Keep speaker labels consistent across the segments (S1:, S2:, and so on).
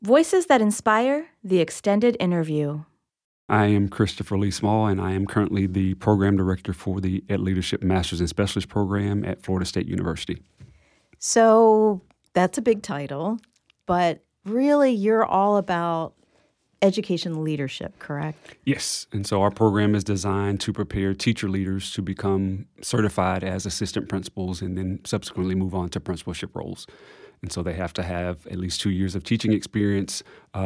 S1: Voices that Inspire, the extended interview.
S2: I am Christopher Lee Small, and I am currently the program director for the Ed Leadership Masters and Specialist program at Florida State University.
S3: So that's a big title, but really you're all about education leadership, correct?
S2: Yes, and so our program is designed to prepare teacher leaders to become certified as assistant principals and then subsequently move on to principalship roles. And so they have to have at least 2 years of teaching experience,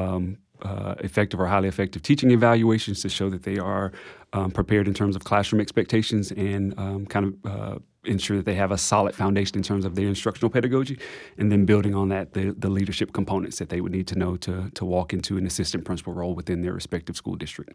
S2: effective or highly effective teaching evaluations to show that they are prepared in terms of classroom expectations and ensure that they have a solid foundation in terms of their instructional pedagogy, and then building on that, the leadership components that they would need to know to walk into an assistant principal role within their respective school district.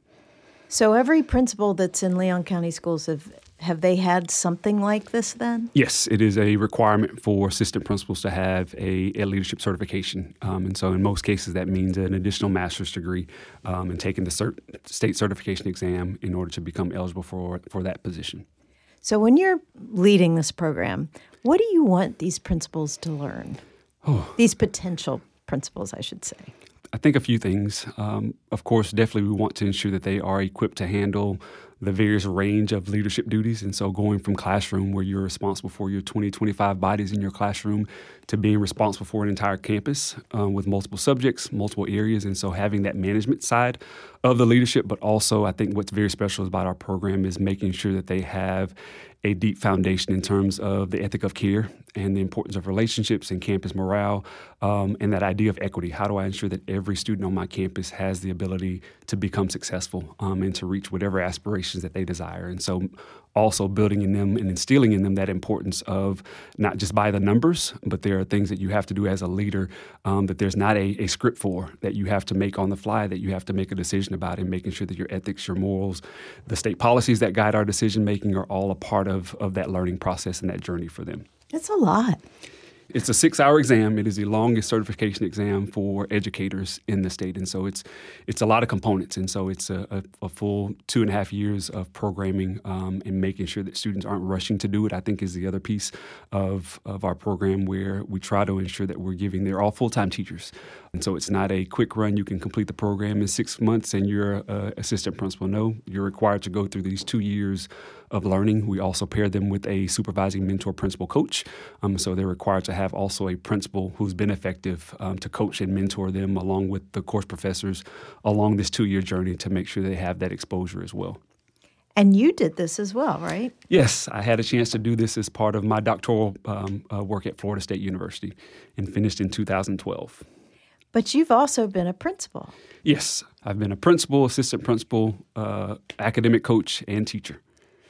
S3: So every principal that's in Leon County Schools, have they had something like this then?
S2: Yes, it is a requirement for assistant principals to have a leadership certification. And so in most cases, that means an additional master's degree and taking the state certification exam in order to become eligible for that position.
S3: So when you're leading this program, what do you want these principals to learn? These potential principals, I should say.
S2: I think a few things. Of course, definitely we want to ensure that they are equipped to handle the various range of leadership duties. And so going from classroom where you're responsible for your 20, 25 bodies in your classroom to being responsible for an entire campus with multiple subjects, multiple areas. And so having that management side of the leadership, but also I think what's very special about our program is making sure that they have a deep foundation in terms of the ethic of care and the importance of relationships and campus morale, and that idea of equity. How do I ensure that every student on my campus has the ability to become successful and to reach whatever aspirations that they desire? And so also building in them and instilling in them that importance of not just by the numbers, but there are things that you have to do as a leader that there's not a script for, that you have to make on the fly, that you have to make a decision about, and making sure that your ethics, your morals, the state policies that guide our decision making are all a part of that learning process and that journey for them.
S3: That's a lot.
S2: It's a 6-hour exam. It is the longest certification exam for educators in the state. And so it's a lot of components. And so it's a full 2.5 years of programming and making sure that students aren't rushing to do it, I think is the other piece of our program, where we try to ensure that they're all full-time teachers. And so it's not a quick run. You can complete the program in 6 months and you're an assistant principal. No, you're required to go through these 2 years of learning. We also pair them with a supervising mentor principal coach. So they're required to have also a principal who's been effective to coach and mentor them along with the course professors along this 2-year journey to make sure they have that exposure as well.
S3: And you did this as well, right?
S2: Yes, I had a chance to do this as part of my doctoral work at Florida State University and finished in 2012.
S3: But you've also been a principal.
S2: Yes, I've been a principal, assistant principal, academic coach, and teacher.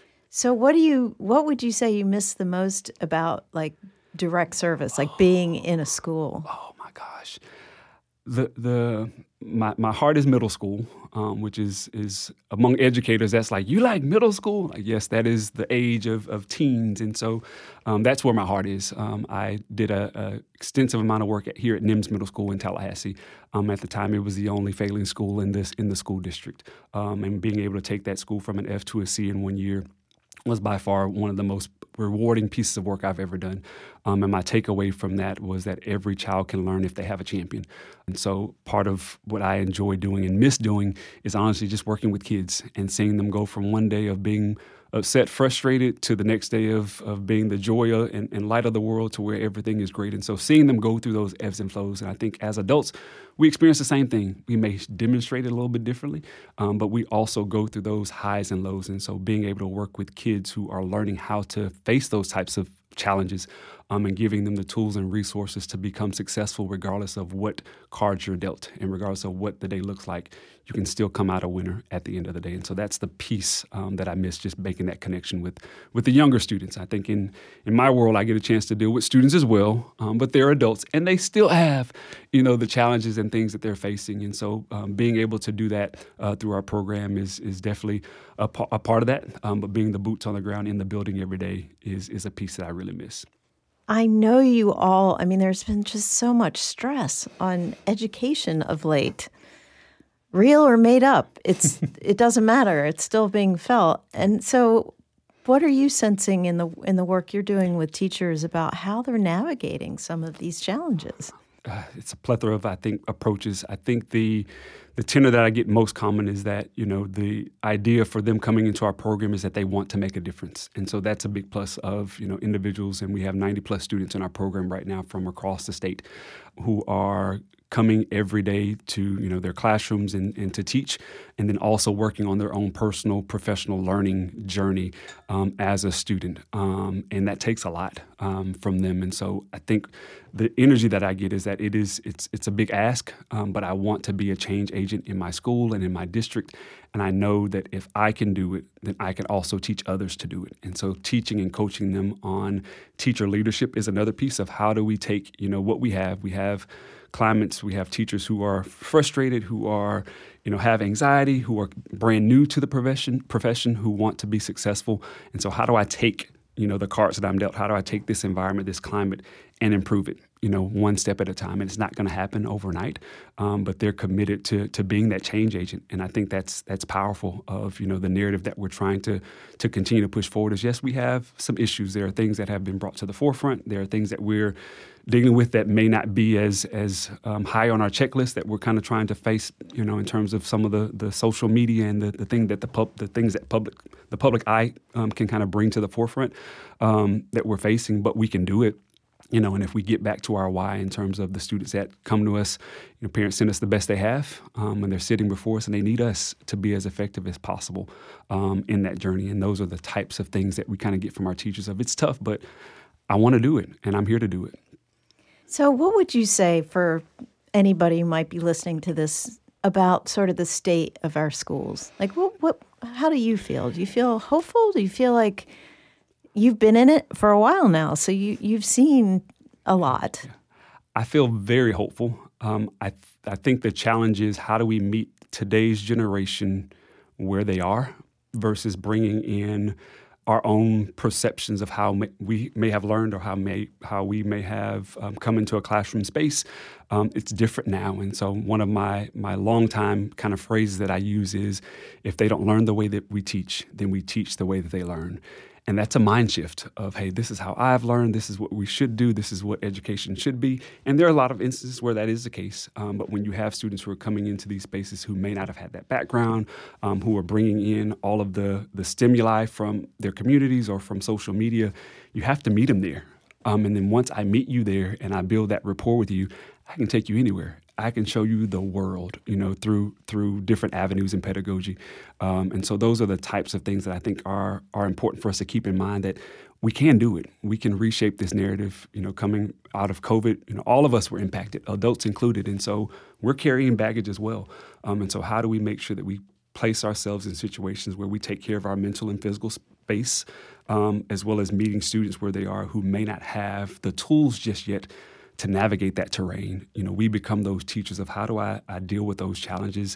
S3: So what would you say you miss the most about like direct service, like being in a school?
S2: Oh my gosh. My heart is middle school, which is among educators, that's like, you like middle school? Like, yes, that is the age of teens. And so that's where my heart is. I did a extensive amount of work here at NIMS Middle School in Tallahassee. At the time, it was the only failing school in the school district. And being able to take that school from an F to a C in 1 year was by far one of the most rewarding pieces of work I've ever done. And my takeaway from that was that every child can learn if they have a champion. And so part of what I enjoy doing and miss doing is honestly just working with kids and seeing them go from one day of being upset, frustrated, to the next day of being the joy and light of the world to where everything is great. And so seeing them go through those ebbs and flows, and I think as adults, we experience the same thing. We may demonstrate it a little bit differently, but we also go through those highs and lows. And so being able to work with kids who are learning how to face those types of challenges and giving them the tools and resources to become successful regardless of what cards you're dealt and regardless of what the day looks like, you can still come out a winner at the end of the day. And so that's the piece that I miss, just making that connection with the younger students. I think in my world, I get a chance to deal with students as well, but they're adults and they still have, the challenges and things that they're facing. And so being able to do that through our program is definitely a part of that. But being the boots on the ground in the building every day is a piece that I really miss.
S3: I know you all, there's been just so much stress on education of late. Real or made up, it doesn't matter. It's still being felt. And so what are you sensing in the work you're doing with teachers about how they're navigating some of these challenges?
S2: it's a plethora of, I think, approaches. I think the tenor that I get most common is that, the idea for them coming into our program is that they want to make a difference. And so that's a big plus of, individuals. And we have 90 plus students in our program right now from across the state who are coming every day to their classrooms and to teach, and then also working on their own personal professional learning journey as a student, and that takes a lot from them. And so I think the energy that I get is that it's a big ask, but I want to be a change agent in my school and in my district, and I know that if I can do it, then I can also teach others to do it. And so teaching and coaching them on teacher leadership is another piece of how do we take what we have. We have climates, we have teachers who are frustrated, who are, have anxiety, who are brand new to the profession, who want to be successful. And so how do I take, the cards that I'm dealt, how do I take this environment, this climate, and improve it, one step at a time? And it's not going to happen overnight, but they're committed to being that change agent. And I think that's powerful of, the narrative that we're trying to continue to push forward is, yes, we have some issues. There are things that have been brought to the forefront. There are things that we're dealing with that may not be as high on our checklist that we're kind of trying to face, in terms of some of the social media and the things that the public eye can kind of bring to the forefront that we're facing, but we can do it. And if we get back to our why in terms of the students that come to us, parents send us the best they have, and they're sitting before us, and they need us to be as effective as possible in that journey. And those are the types of things that we kind of get from our teachers of, it's tough, but I want to do it, and I'm here to do it.
S3: So what would you say for anybody who might be listening to this about sort of the state of our schools? Like, how do you feel? Do you feel hopeful? Do you feel like you've been in it for a while now, so you've seen a lot?
S2: I feel very hopeful. I think the challenge is, how do we meet today's generation where they are versus bringing in our own perceptions of how we may have learned or how we may have come into a classroom space. It's different now. And so one of my longtime kind of phrases that I use is, if they don't learn the way that we teach, then we teach the way that they learn. And that's a mind shift of, hey, this is how I've learned, this is what we should do, this is what education should be. And there are a lot of instances where that is the case. But when you have students who are coming into these spaces who may not have had that background, who are bringing in all of the stimuli from their communities or from social media, you have to meet them there. And then once I meet you there and I build that rapport with you, I can take you anywhere. I can show you the world, through different avenues in pedagogy. And so those are the types of things that I think are important for us to keep in mind, that we can do it. We can reshape this narrative, coming out of COVID. All of us were impacted, adults included. And so we're carrying baggage as well. And so how do we make sure that we place ourselves in situations where we take care of our mental and physical space, as well as meeting students where they are who may not have the tools just yet to navigate that terrain? We become those teachers of, how do I deal with those challenges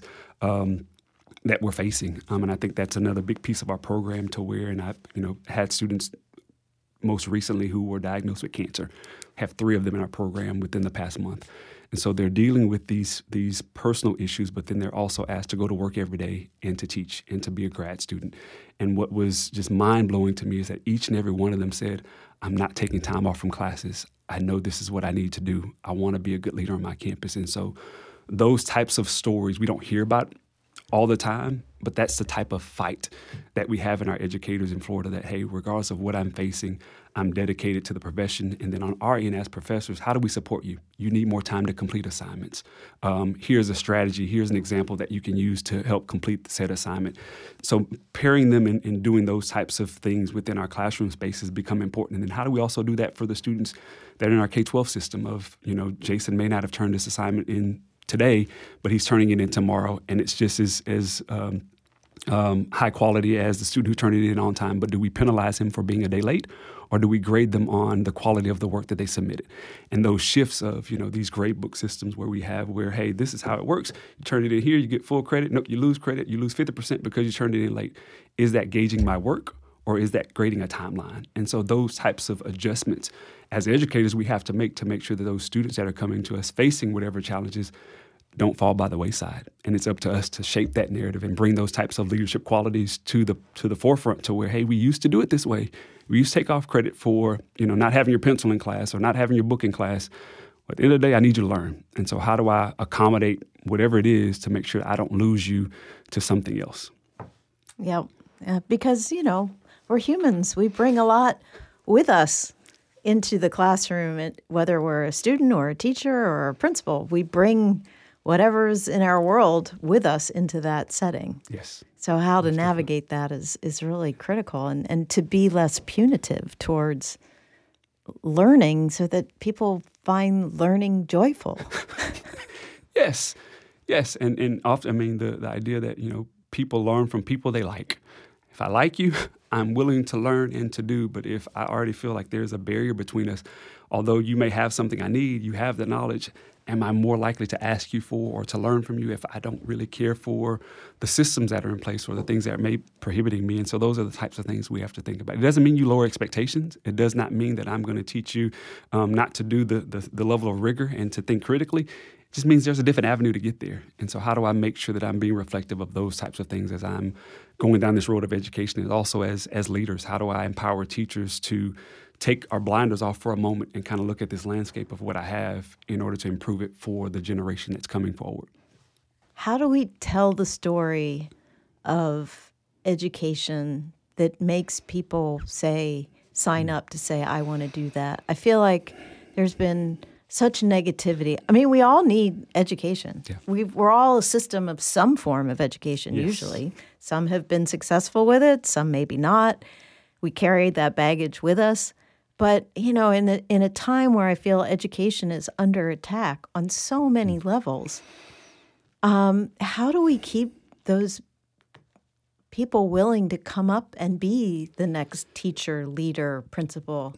S2: that we're facing? And I think that's another big piece of our program, to where, and I've had students most recently who were diagnosed with cancer. Have 3 of them in our program within the past month. And so they're dealing with these personal issues, but then they're also asked to go to work every day and to teach and to be a grad student. And what was just mind-blowing to me is that each and every one of them said, I'm not taking time off from classes. I know this is what I need to do. I want to be a good leader on my campus. And so those types of stories we don't hear about all the time, but that's the type of fight that we have in our educators in Florida, that, hey, regardless of what I'm facing, I'm dedicated to the profession. And then on our end as professors, how do we support you? You need more time to complete assignments. Here's a strategy. Here's an example that you can use to help complete said assignment. So pairing them and doing those types of things within our classroom spaces become important. And then how do we also do that for the students that are in our K-12 system of, Jason may not have turned this assignment in today, but he's turning it in tomorrow, and it's just as high quality as the student who turned it in on time. But do we penalize him for being a day late, or do we grade them on the quality of the work that they submitted? And those shifts of, these grade book systems where, hey, this is how it works. You turn it in here, you get full credit. No, you lose credit. You lose 50% because you turned it in late. Is that gauging my work, or is that grading a timeline? And so those types of adjustments as educators we have to make sure that those students that are coming to us facing whatever challenges don't fall by the wayside. And it's up to us to shape that narrative and bring those types of leadership qualities to the forefront, to where, hey, we used to do it this way. We used to take off credit for, not having your pencil in class or not having your book in class. At the end of the day, I need you to learn. And so how do I accommodate whatever it is to make sure I don't lose you to something else?
S3: Yeah, because, we're humans. We bring a lot with us into the classroom, whether we're a student or a teacher or a principal. We bring whatever's in our world with us into that setting.
S2: Yes.
S3: So how to navigate that is really critical, and to be less punitive towards learning so that people find learning joyful.
S2: Yes. And often, the idea that, people learn from people they like. If I like you, I'm willing to learn and to do. But if I already feel like there's a barrier between us, although you may have something I need, you have the knowledge, am I more likely to ask you for or to learn from you if I don't really care for the systems that are in place or the things that may be prohibiting me? And so those are the types of things we have to think about. It doesn't mean you lower expectations. It does not mean that I'm going to teach you not to do the level of rigor and to think critically. It just means there's a different avenue to get there. And so how do I make sure that I'm being reflective of those types of things as I'm going down this road of education, and also as leaders? How do I empower teachers to take our blinders off for a moment and kind of look at this landscape of what I have in order to improve it for the generation that's coming forward?
S3: How do we tell the story of education that makes people sign up to say, I want to do that? I feel like there's been such negativity. I mean, we all need education. Yeah. We're all a system of some form of education, yes. Usually. Some have been successful with it, some maybe not. We carry that baggage with us. But, in a time where I feel education is under attack on so many levels, how do we keep those people willing to come up and be the next teacher, leader, principal,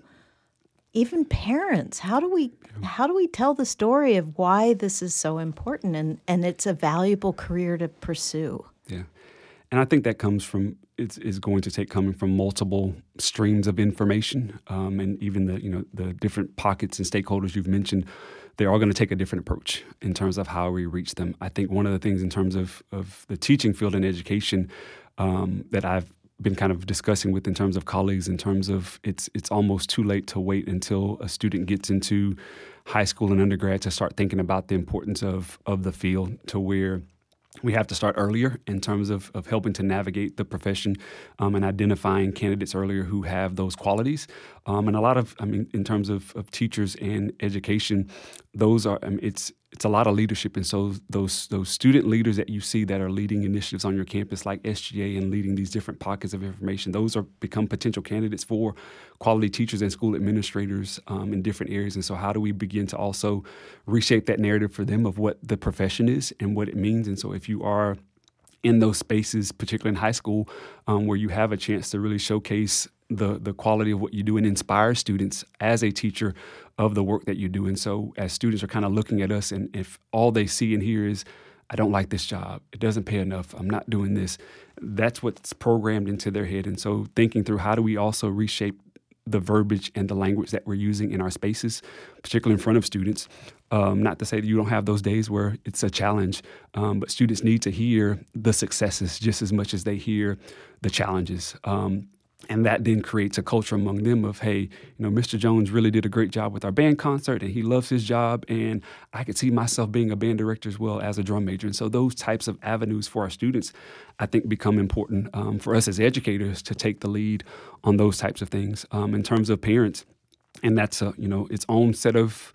S3: even parents? How do we tell the story of why this is so important and it's a valuable career to pursue?
S2: Yeah. And I think that comes from is going to take coming from multiple streams of information, and even the different pockets and stakeholders you've mentioned. They're all going to take a different approach in terms of how we reach them. I think one of the things in terms of the teaching field in education that I've been kind of discussing with in terms of colleagues, in terms of it's almost too late to wait until a student gets into high school and undergrad to start thinking about the importance of the field, to where we have to start earlier in terms of helping to navigate the profession and identifying candidates earlier who have those qualities. And a lot of, in terms of teachers and education, those are, it's a lot of leadership. And so those student leaders that you see that are leading initiatives on your campus like SGA and leading these different pockets of information, those are become potential candidates for quality teachers and school administrators in different areas. And so how do we begin to also reshape that narrative for them of what the profession is and what it means? And so if you are in those spaces, particularly in high school, where you have a chance to really showcase the quality of what you do and inspire students as a teacher of the work that you do. And so as students are kind of looking at us, and if all they see and hear is, I don't like this job, it doesn't pay enough, I'm not doing this, that's what's programmed into their head. And so thinking through how do we also reshape the verbiage and the language that we're using in our spaces, particularly in front of students. Not to say that you don't have those days where it's a challenge, but students need to hear the successes just as much as they hear the challenges. And that then creates a culture among them of, hey, Mr. Jones really did a great job with our band concert and he loves his job, and I could see myself being a band director as well as a drum major. And so those types of avenues for our students, I think, become important for us as educators to take the lead on those types of things. In terms of parents, and that's its own set of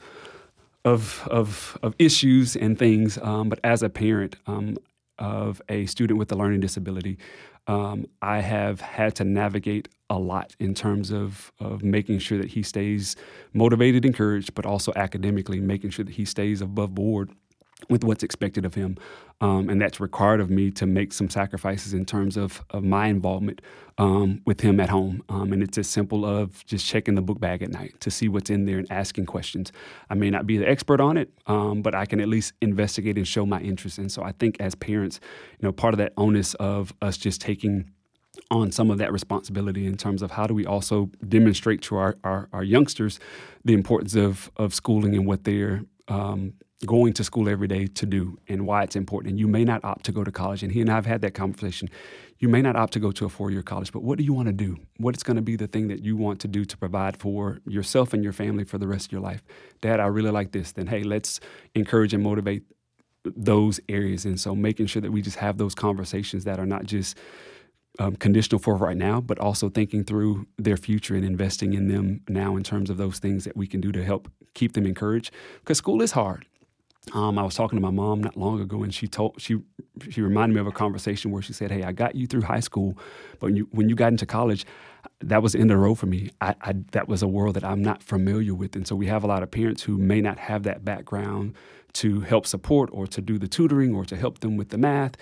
S2: issues and things. But as a parent of a student with a learning disability, I have had to navigate a lot in terms of making sure that he stays motivated, encouraged, but also academically making sure that he stays above board with what's expected of him. And that's required of me to make some sacrifices in terms of my involvement with him at home. And it's as simple of just checking the book bag at night to see what's in there and asking questions. I may not be the expert on it, but I can at least investigate and show my interest. And so I think as parents, part of that onus of us just taking on some of that responsibility in terms of how do we also demonstrate to our youngsters the importance of schooling and what they're going to school every day to do and why it's important. And you may not opt to go to college. And he and I have had that conversation. You may not opt to go to a 4-year college, but what do you want to do? What's going to be the thing that you want to do to provide for yourself and your family for the rest of your life? Dad, I really like this. Then, hey, let's encourage and motivate those areas. And so making sure that we just have those conversations that are not just conditional for right now, but also thinking through their future and investing in them now in terms of those things that we can do to help keep them encouraged. Because school is hard. I was talking to my mom not long ago, and she reminded me of a conversation where she said, "Hey, I got you through high school, but when you got into college, that was the end of the road for me. That was a world that I'm not familiar with." And so we have a lot of parents who may not have that background to help support or to do the tutoring or to help them with the math.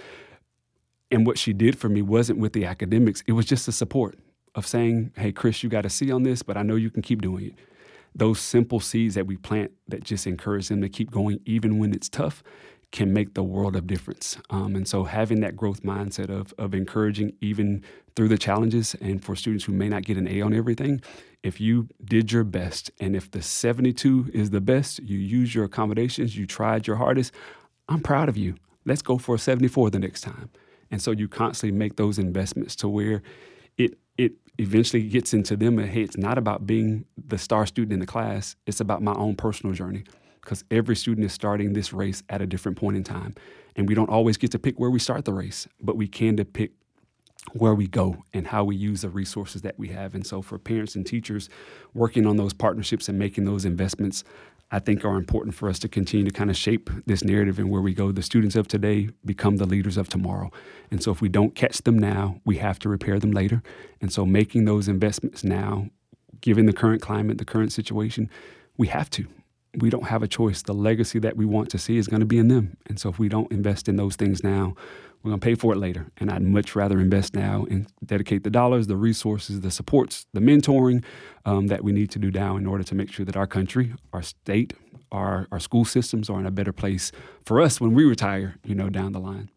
S2: And what she did for me wasn't with the academics. It was just the support of saying, "Hey, Chris, you got a C on this, but I know you can keep doing it." Those simple seeds that we plant that just encourage them to keep going even when it's tough can make the world of difference. And so having that growth mindset of encouraging even through the challenges, and for students who may not get an A on everything, if you did your best, and if the 72 is the best, you used your accommodations, you tried your hardest, I'm proud of you. Let's go for a 74 the next time. And so you constantly make those investments to where it eventually gets into them. And hey, it's not about being the star student in the class. It's about my own personal journey, because every student is starting this race at a different point in time. And we don't always get to pick where we start the race, but we can to pick where we go and how we use the resources that we have. And so for parents and teachers working on those partnerships and making those investments, I think are important for us to continue to kind of shape this narrative and where we go. The students of today become the leaders of tomorrow. And so if we don't catch them now, we have to repair them later. And so making those investments now, given the current climate, the current situation, we have to. We don't have a choice. The legacy that we want to see is going to be in them. And so if we don't invest in those things now, we're going to pay for it later. And I'd much rather invest now and dedicate the dollars, the resources, the supports, the mentoring that we need to do now in order to make sure that our country, our state, our school systems are in a better place for us when we retire, down the line.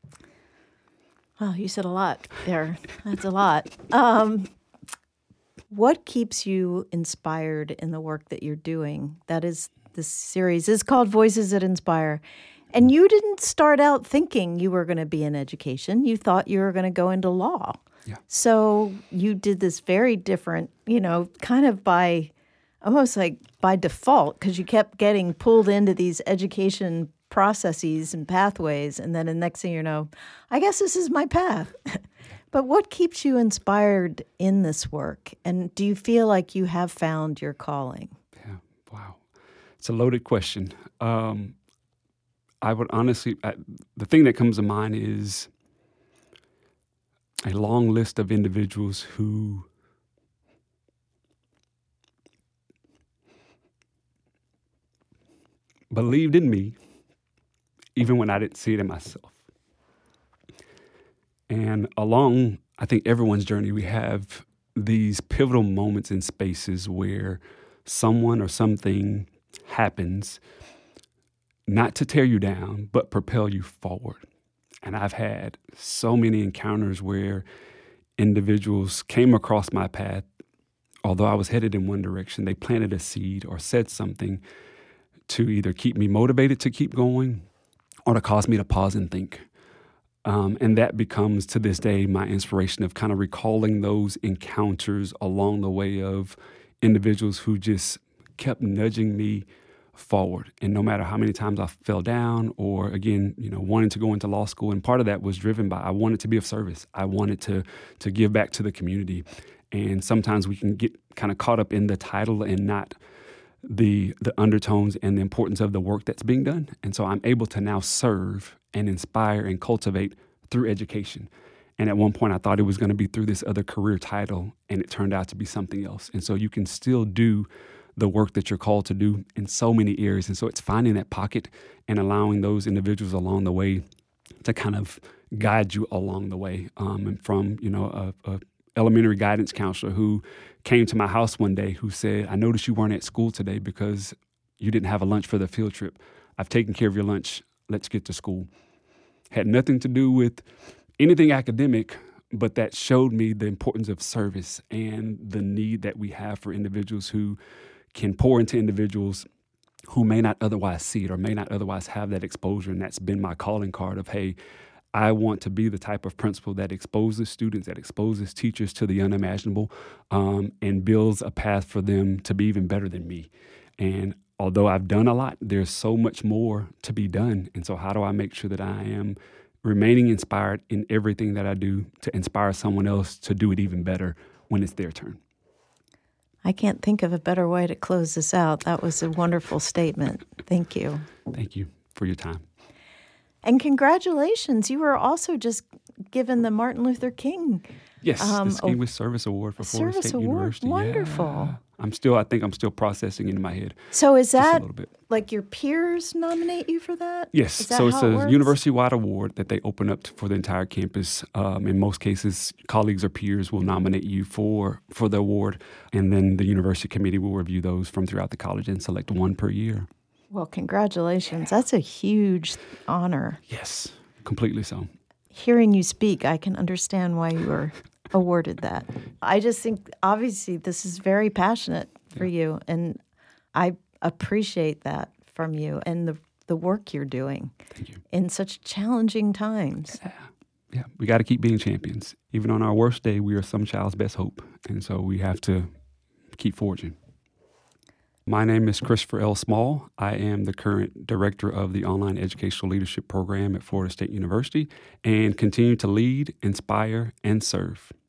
S3: Well, you said a lot there. That's a lot. What keeps you inspired in the work that you're doing? This series is called Voices That Inspire. And you didn't start out thinking you were going to be in education. You thought you were going to go into law.
S2: Yeah.
S3: So you did this very different, kind of almost like by default, because you kept getting pulled into these education processes and pathways. And then the next thing you know, I guess this is my path. But what keeps you inspired in this work? And do you feel like you have found your calling?
S2: Yeah. Wow. It's a loaded question. I would honestly, the thing that comes to mind is a long list of individuals who believed in me even when I didn't see it in myself. And along, I think, everyone's journey, we have these pivotal moments in spaces where someone or something happens not to tear you down, but propel you forward. And I've had so many encounters where individuals came across my path, although I was headed in one direction, they planted a seed or said something to either keep me motivated to keep going or to cause me to pause and think. And that becomes, to this day, my inspiration of kind of recalling those encounters along the way of individuals who just kept nudging me forward. And no matter how many times I fell down or, again, wanting to go into law school, and part of that was driven by I wanted to be of service. I wanted to give back to the community. And sometimes we can get kind of caught up in the title and not the undertones and the importance of the work that's being done. And so I'm able to now serve and inspire and cultivate through education. And at one point I thought it was going to be through this other career title, and it turned out to be something else. And so you can still do the work that you're called to do in so many areas. And so it's finding that pocket and allowing those individuals along the way to kind of guide you along the way. And from, a elementary guidance counselor who came to my house one day who said, "I noticed you weren't at school today because you didn't have a lunch for the field trip. I've taken care of your lunch. Let's get to school." Had nothing to do with anything academic, but that showed me the importance of service and the need that we have for individuals who can pour into individuals who may not otherwise see it or may not otherwise have that exposure. And that's been my calling card of, hey, I want to be the type of principal that exposes students, that exposes teachers to the unimaginable, and builds a path for them to be even better than me. And although I've done a lot, there's so much more to be done. And so how do I make sure that I am remaining inspired in everything that I do to inspire someone else to do it even better when it's their turn?
S3: I can't think of a better way to close this out. That was a wonderful statement. Thank you.
S2: Thank you for your time.
S3: And congratulations. You were also just given the Martin Luther King
S2: Yes, the Distinguished Service Award for Florida State University.
S3: Wonderful.
S2: Yeah. I think I'm still processing it in my head.
S3: So is that
S2: a little bit.
S3: Like your peers nominate you for that?
S2: Yes. So it's a university-wide award that they open up for the entire campus. In most cases, colleagues or peers will nominate you for the award, and then the university committee will review those from throughout the college and select one per year.
S3: Well, congratulations. That's a huge honor.
S2: Yes, completely so.
S3: Hearing you speak, I can understand why you were awarded that. I just think, obviously, this is very passionate for you, and I appreciate that from you and the work you're doing.
S2: Thank you.
S3: In such challenging times.
S2: Yeah, we got to keep being champions. Even on our worst day, we are some child's best hope, and so we have to keep forging. My name is Christopher L. Small. I am the current director of the Online Educational Leadership Program at Florida State University and continue to lead, inspire, and serve.